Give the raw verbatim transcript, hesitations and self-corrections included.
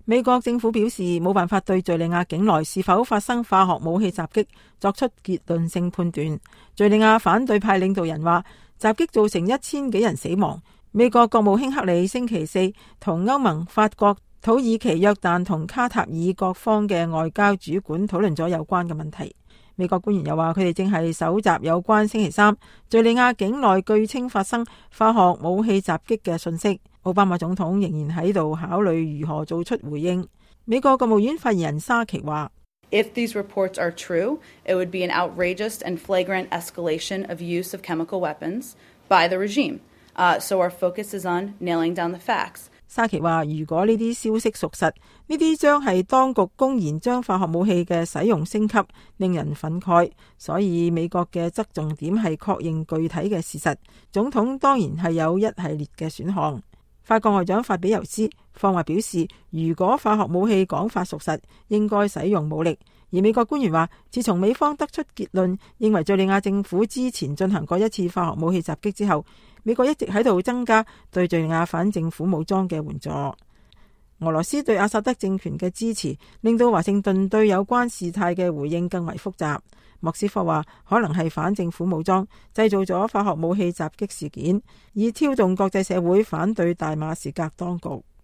美國政府表示冇辦法對敘利亞境內是否發生化學武器襲擊作出結論性判斷。敘利亞反對派領導人話，襲擊造成一千幾人死亡。美國國務卿克里星期四同歐盟、法國、土耳其、約旦同卡塔爾各方嘅外交主管討論咗有關嘅問題。美國官員又話，佢哋正係搜集有關星期三敘利亞境內據稱發生化學武器襲擊嘅信息。奧巴馬總統仍然喺度考慮如何做出回應。美國國務院發言人沙奇話 ：If these reports are true, it would be an outrageous and flagrant escalation of use of chemical weapons by the regime. Uh, so our focus is on nailing down the facts. 沙奇話：如果呢啲消息屬實，呢啲將係當局公然將化學武器嘅使用升級，令人憤慨。所以美國嘅側重點係確認具體嘅事實。總統當然係有一系列嘅選項。法國外長法比尤斯放話表示，如果化學武器講法屬實，應該使用武力。而美國官員話，自從美方得出結論，認為敘利亞政府之前進行過一次化學武器襲擊之後，美國一直喺度增加對敘利亞反政府武裝嘅援助。俄羅斯對阿薩德政權嘅支持，令到華盛頓對有關事態嘅回應更為複雜。莫斯科話可能係反政府武裝製造咗化學武器襲擊事件，以挑動國際社會反對大馬士革當局。